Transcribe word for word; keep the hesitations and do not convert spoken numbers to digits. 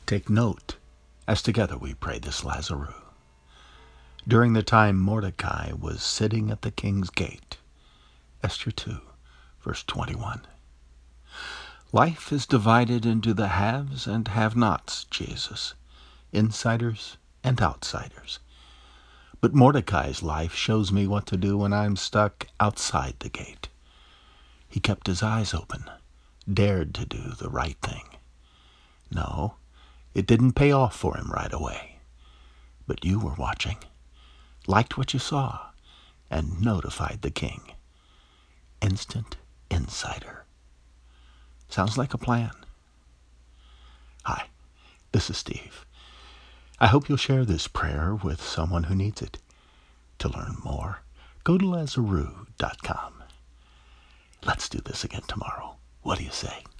Take note, as together we pray this Lazarus. During the time Mordecai was sitting at the king's gate. Esther two, verse twenty-one. Life is divided into the haves and have-nots, Jesus, insiders and outsiders. But Mordecai's life shows me what to do when I'm stuck outside the gate. He kept his eyes open, dared to do the right thing. No, it didn't pay off for him right away. But you were watching, liked what you saw, and notified the king. Instant insider. Sounds like a plan. Hi, this is Steve. I hope you'll share this prayer with someone who needs it. To learn more, go to Lazarus dot com. Let's do this again tomorrow. What do you say?